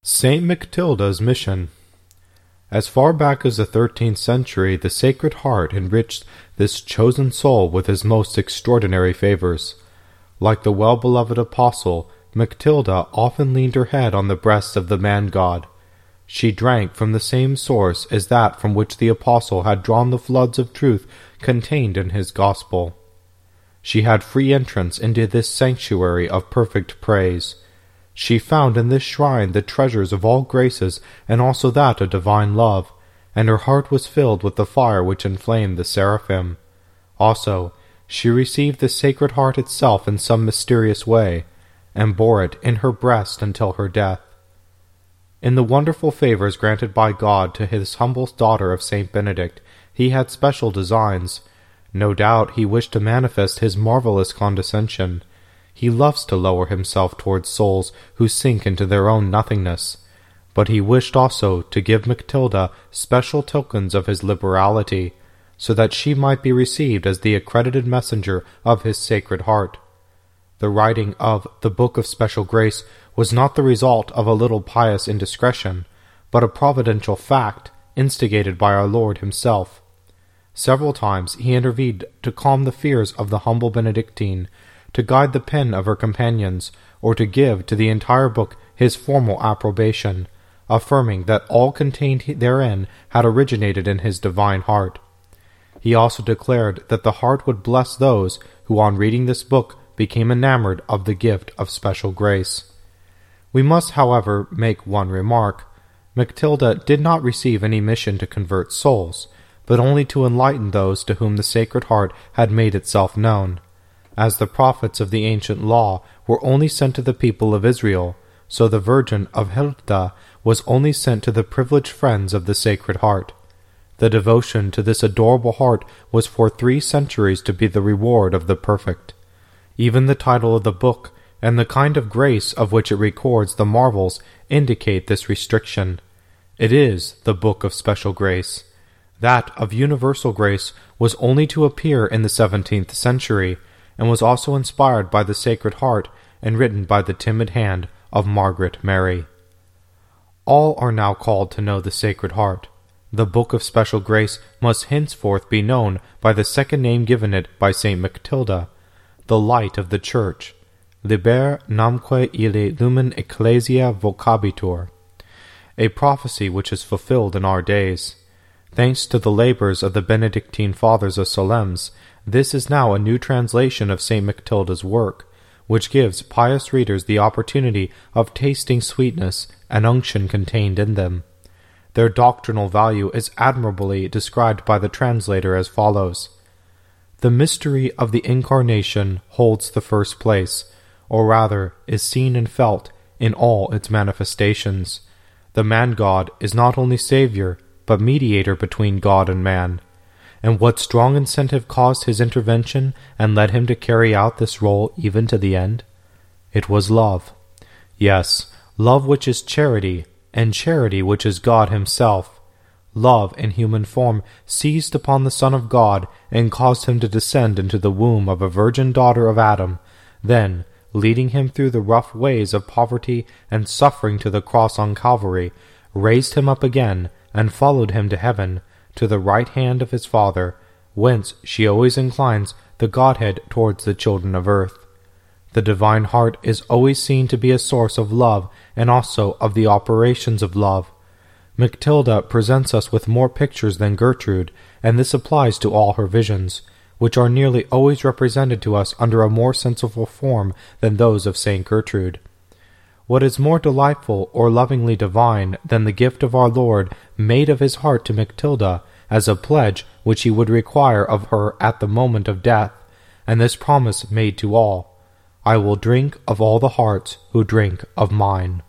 Saint Mechtilda's mission. As far back as the 13th century, the Sacred Heart enriched this chosen soul with his most extraordinary favors. Like the well-beloved apostle, Mechtilda often leaned her head on the breast of the man-god. She drank from the same source as that from which the apostle had drawn the floods of truth contained in his gospel. She had free entrance into this sanctuary of perfect praise. She found in this shrine the treasures of all graces and also that of divine love, and her heart was filled with the fire which inflamed the seraphim. Also, she received the Sacred Heart itself in some mysterious way, and bore it in her breast until her death. In the wonderful favors granted by God to his humble daughter of Saint Benedict, he had special designs. No doubt he wished to manifest his marvelous condescension. He loves to lower himself towards souls who sink into their own nothingness. But he wished also to give Mechtilda special tokens of his liberality, so that she might be received as the accredited messenger of his Sacred Heart. The writing of the Book of Special Grace was not the result of a little pious indiscretion, but a providential fact instigated by our Lord himself. Several times he intervened to calm the fears of the humble Benedictine, to guide the pen of her companions, or to give to the entire book his formal approbation, affirming that all contained therein had originated in his divine heart. He also declared that the heart would bless those who on reading this book became enamored of the gift of special grace. We must, however, make one remark. Mechtilda did not receive any mission to convert souls, but only to enlighten those to whom the Sacred Heart had made itself known. As the prophets of the ancient law were only sent to the people of Israel, so the Virgin of Helfta was only sent to the privileged friends of the Sacred Heart. The devotion to this adorable heart was for 3 centuries to be the reward of the perfect. Even the title of the book, and the kind of grace of which it records the marvels, indicate this restriction. It is the Book of Special Grace. That of universal grace was only to appear in the 17th century, and was also inspired by the Sacred Heart and written by the timid hand of Margaret Mary. All are now called to know the Sacred Heart. The Book of Special Grace must henceforth be known by the second name given it by Saint Mechtilda, the Light of the Church, Liber namque ille lumen ecclesia vocabitur, a prophecy which is fulfilled in our days. Thanks to the labors of the Benedictine Fathers of Solesmes, this is now a new translation of Saint Mechtilda's work, which gives pious readers the opportunity of tasting sweetness and unction contained in them. Their doctrinal value is admirably described by the translator as follows. The mystery of the Incarnation holds the first place, or rather is seen and felt in all its manifestations. The man-God is not only Savior, but mediator between God and man. And what strong incentive caused his intervention and led him to carry out this role even to the end? It was love. Yes, love which is charity, and charity which is God himself. Love in human form seized upon the Son of God and caused him to descend into the womb of a virgin daughter of Adam, then, leading him through the rough ways of poverty and suffering to the cross on Calvary, raised him up again and followed him to heaven, to the right hand of his Father, whence she always inclines the Godhead towards the children of earth. The divine heart is always seen to be a source of love and also of the operations of love. Mechtilda presents us with more pictures than Gertrude, and this applies to all her visions, which are nearly always represented to us under a more sensible form than those of Saint Gertrude. What is more delightful or lovingly divine than the gift of our Lord made of his heart to Mechtilda as a pledge which he would require of her at the moment of death, and this promise made to all, I will drink of all the hearts who drink of mine.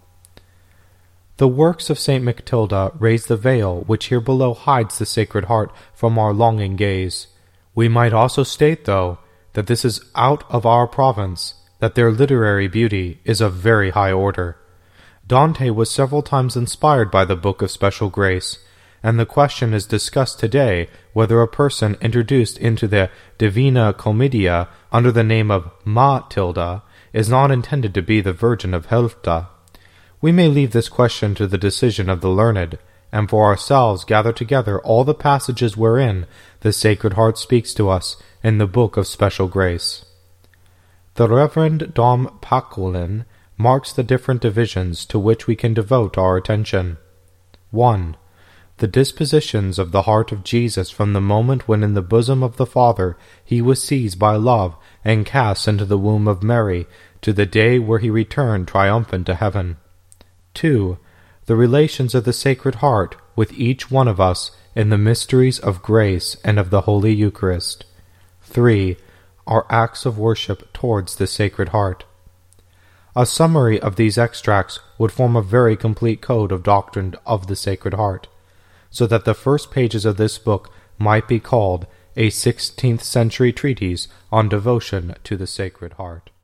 The works of Saint Mechtilda raise the veil which here below hides the Sacred Heart from our longing gaze. We might also state, though, that this is out of our province, that their literary beauty is of very high order. Dante was several times inspired by the Book of Special Grace, and the question is discussed today whether a person introduced into the Divina Commedia under the name of Matilda is not intended to be the Virgin of Helfta. We may leave this question to the decision of the learned, and for ourselves gather together all the passages wherein the Sacred Heart speaks to us in the Book of Special Grace. The Reverend Dom Paculin marks the different divisions to which we can devote our attention. 1. The dispositions of the heart of Jesus from the moment when in the bosom of the Father he was seized by love and cast into the womb of Mary, to the day where he returned triumphant to heaven. 2. The relations of the Sacred Heart with each one of us in the mysteries of grace and of the Holy Eucharist. 3. Our acts of worship towards the Sacred Heart. A summary of these extracts would form a very complete code of doctrine of the Sacred Heart, so that the first pages of this book might be called a 16th-century treatise on devotion to the Sacred Heart.